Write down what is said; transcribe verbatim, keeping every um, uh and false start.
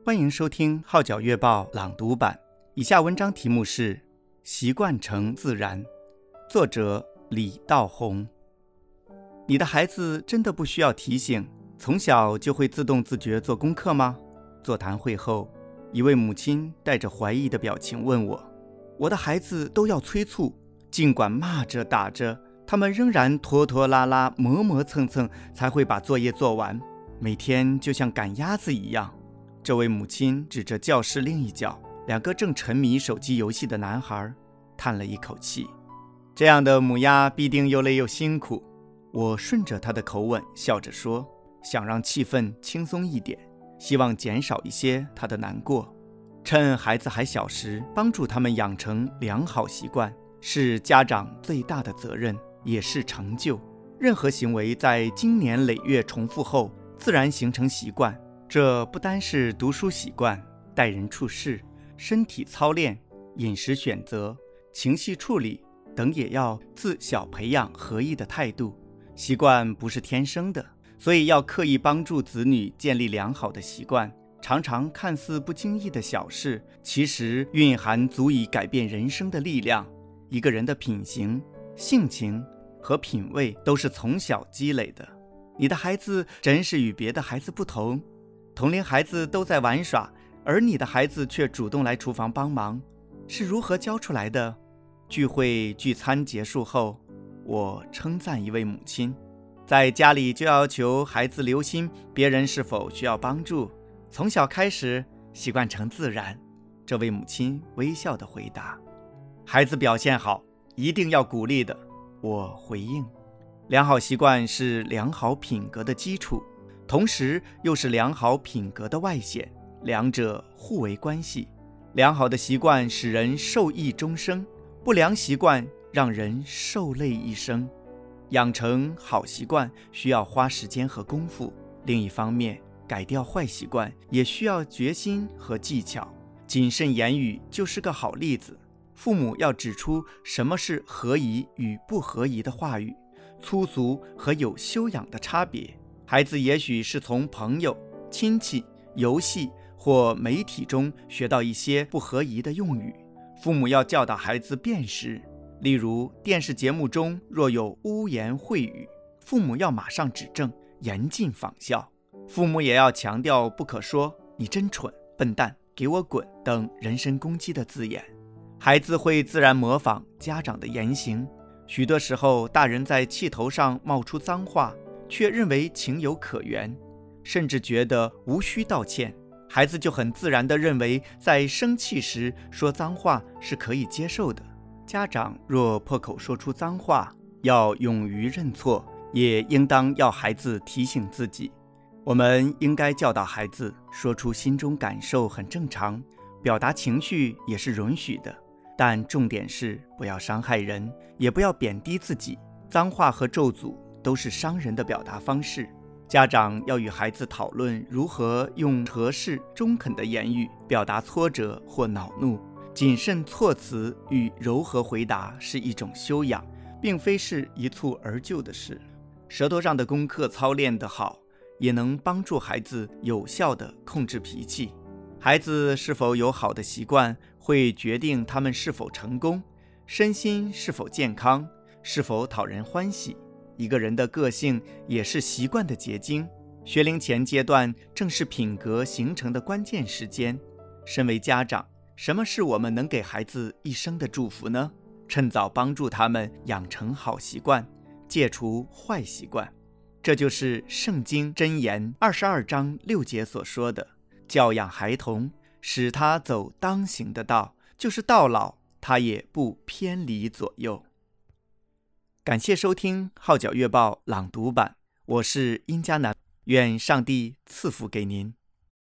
欢迎收听《号角月报》朗读版。以下文章题目是《习惯成自然》，作者李道宏。你的孩子真的不需要提醒，从小就会自动自觉做功课吗？座谈会后，一位母亲带着怀疑的表情问我，我的孩子都要催促，尽管骂着打着，他们仍然拖拖拉拉磨磨蹭蹭才会把作业做完，每天就像赶鸭子一样。这位母亲指着教室另一角两个正沉迷手机游戏的男孩，叹了一口气。这样的母鸭必定又累又辛苦。我顺着她的口吻笑着说，想让气氛轻松一点，希望减少一些她的难过。趁孩子还小时，帮助他们养成良好习惯，是家长最大的责任，也是成就。任何行为在经年累月重复后，自然形成习惯。这不单是读书习惯，待人处事、身体操练、饮食选择、情绪处理等也要自小培养合一的态度。习惯不是天生的，所以要刻意帮助子女建立良好的习惯。常常看似不经意的小事，其实蕴含足以改变人生的力量。一个人的品行、性情和品味都是从小积累的。你的孩子真是与别的孩子不同，同龄孩子都在玩耍，而你的孩子却主动来厨房帮忙，是如何教出来的？聚会聚餐结束后，我称赞一位母亲，在家里就要求孩子留心别人是否需要帮助，从小开始，习惯成自然。这位母亲微笑地回答，孩子表现好，一定要鼓励的。我回应，良好习惯是良好品格的基础，同时又是良好品格的外显，两者互为关系。良好的习惯使人受益终生，不良习惯让人受累一生。养成好习惯需要花时间和功夫，另一方面，改掉坏习惯也需要决心和技巧。谨慎言语就是个好例子。父母要指出什么是合宜与不合宜的话语，粗俗和有修养的差别。孩子也许是从朋友、亲戚、游戏或媒体中学到一些不合宜的用语，父母要教导孩子辨识。例如电视节目中若有污言秽语，父母要马上指正，严禁仿效。父母也要强调不可说你真蠢、笨蛋、给我滚等人身攻击的字眼。孩子会自然模仿家长的言行，许多时候大人在气头上冒出脏话，却认为情有可原，甚至觉得无需道歉，孩子就很自然地认为在生气时说脏话是可以接受的。家长若破口说出脏话，要勇于认错，也应当要孩子提醒自己。我们应该教导孩子说出心中感受很正常，表达情绪也是允许的，但重点是不要伤害人，也不要贬低自己。脏话和咒诅都是伤人的表达方式。家长要与孩子讨论如何用合适中肯的言语表达挫折或恼怒。谨慎措辞与柔和回答是一种修养，并非是一蹴而就的事。舌头上的功课操练得好，也能帮助孩子有效地控制脾气。孩子是否有好的习惯，会决定他们是否成功，身心是否健康，是否讨人欢喜。一个人的个性也是习惯的结晶。学龄前阶段正是品格形成的关键时间。身为家长，什么是我们能给孩子一生的祝福呢？趁早帮助他们养成好习惯，戒除坏习惯。这就是圣经箴言二十二章六节所说的，教养孩童，使他走当行的道，就是到老他也不偏离左右。感谢收听号角月报朗读版，我是殷佳楠，愿上帝赐福给您。